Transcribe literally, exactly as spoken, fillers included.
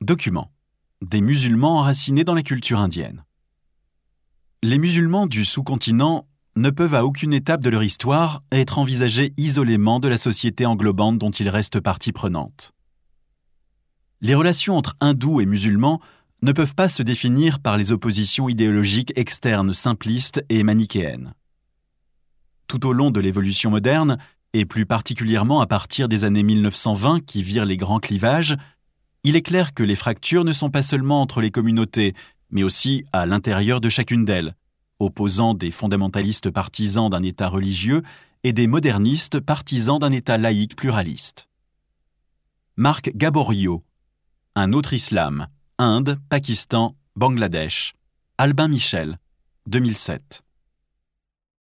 Document. Des musulmans enracinés dans la culture indienne. Les musulmans du sous-continent ne peuvent à aucune étape de leur histoire être envisagés isolément de la société englobante dont ils restent partie prenante. Les relations entre hindous et musulmans ne peuvent pas se définir par les oppositions idéologiques externes simplistes et manichéennes. Tout au long de l'évolution moderne, et plus particulièrement à partir des années mille neuf cent vingt qui virent les grands clivages, il est clair que les fractures ne sont pas seulement entre les communautés, mais aussi à l'intérieur de chacune d'elles, opposant des fondamentalistes partisans d'un État religieux et des modernistes partisans d'un État laïque pluraliste. Marc Gaboriau, Un autre islam, Inde, Pakistan, Bangladesh, Albin Michel, deux mille sept.